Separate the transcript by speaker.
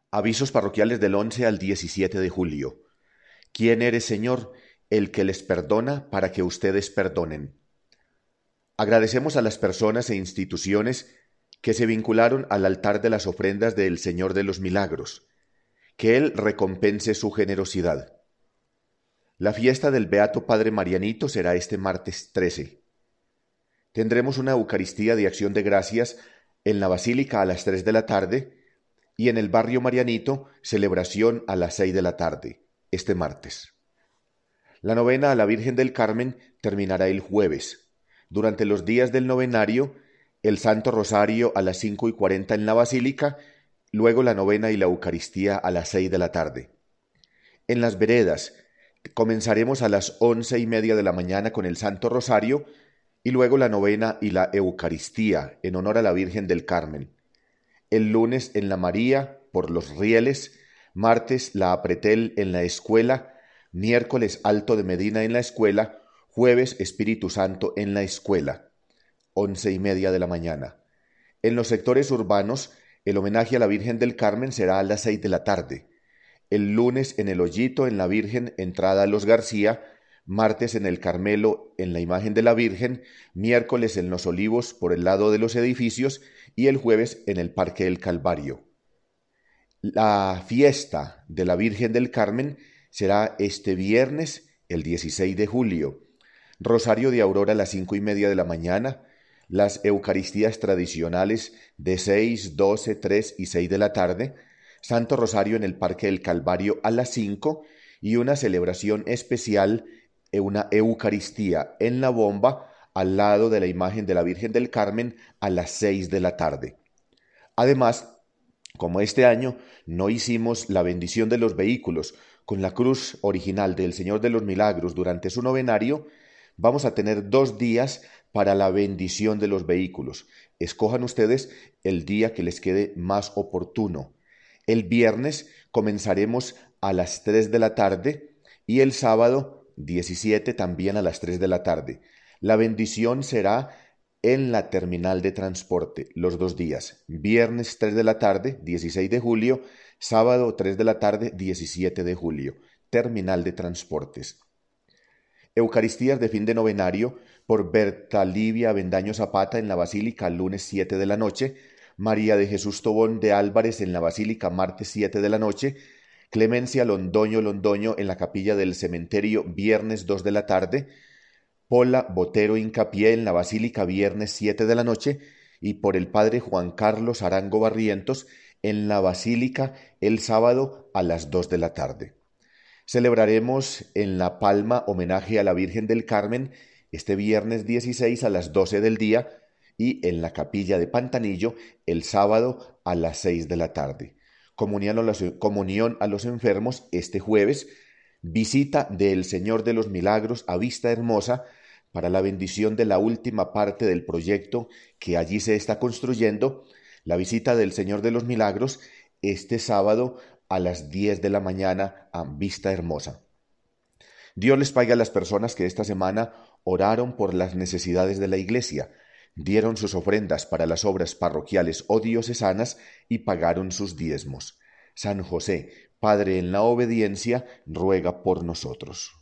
Speaker 1: Avisos parroquiales del 11 al 17 de julio. ¿Quién eres, Señor? El que les perdona para que ustedes perdonen. Agradecemos a las personas e instituciones que se vincularon al altar de las ofrendas del Señor de los Milagros. Que Él recompense su generosidad. La fiesta del Beato Padre Marianito será este martes 13. Tendremos una Eucaristía de Acción de Gracias en la Basílica a las 3 de la tarde y en el barrio Marianito, celebración a las 6 de la tarde, este martes. La novena a la Virgen del Carmen terminará el jueves. Durante los días del novenario, el Santo Rosario a las 5:40 en la Basílica, luego la novena y la Eucaristía a las 6 de la tarde. En las veredas, comenzaremos a las 11:30 de la mañana con el Santo Rosario y luego la novena y la Eucaristía en honor a la Virgen del Carmen. El lunes en la María, por los rieles, martes la Apretel en la escuela, miércoles Alto de Medina en la escuela, jueves Espíritu Santo en la escuela, 11:30 de la mañana. En los sectores urbanos, el homenaje a la Virgen del Carmen será a las 6 de la tarde. El lunes en el Hoyito en la Virgen, entrada a los García, martes en el Carmelo en la imagen de la Virgen, miércoles en los Olivos por el lado de los edificios y el jueves en el Parque del Calvario. La fiesta de la Virgen del Carmen será este viernes, el 16 de julio. Rosario de Aurora a las 5:30 de la mañana, las Eucaristías tradicionales de 6, 12, 3 y 6 de la tarde, Santo Rosario en el Parque del Calvario a las 5 y una celebración especial, una Eucaristía en la bomba al lado de la imagen de la Virgen del Carmen a las 6 de la tarde. Además, como este año no hicimos la bendición de los vehículos con la cruz original del Señor de los Milagros durante su novenario, vamos a tener 2 días para la bendición de los vehículos. Escojan ustedes el día que les quede más oportuno. El viernes comenzaremos a las 3 de la tarde y el sábado 17 también a las 3 de la tarde. La bendición será en la terminal de transporte los 2 días. Viernes 3 de la tarde, 16 de julio, sábado 3 de la tarde, 17 de julio. Terminal de transportes. Eucaristías de fin de novenario por Berta Livia Avendaño Zapata en la Basílica lunes 7 de la noche, María de Jesús Tobón de Álvarez en la Basílica martes 7 de la noche, Clemencia Londoño en la Capilla del Cementerio viernes 2 de la tarde, Pola Botero Hincapié en la Basílica viernes 7 de la noche y por el Padre Juan Carlos Arango Barrientos en la Basílica el sábado a las 2 de la tarde. Celebraremos en La Palma homenaje a la Virgen del Carmen este viernes 16 a las 12 del día y en la Capilla de Pantanillo el sábado a las 6 de la tarde. Comunión a los enfermos este jueves, visita del Señor de los Milagros a Vista Hermosa para la bendición de la última parte del proyecto que allí se está construyendo, la visita del Señor de los Milagros este sábado a las 10 de la mañana a Vista Hermosa. Dios les pague a las personas que esta semana oraron por las necesidades de la Iglesia, dieron sus ofrendas para las obras parroquiales o diocesanas y pagaron sus diezmos. San José, Padre en la obediencia, ruega por nosotros.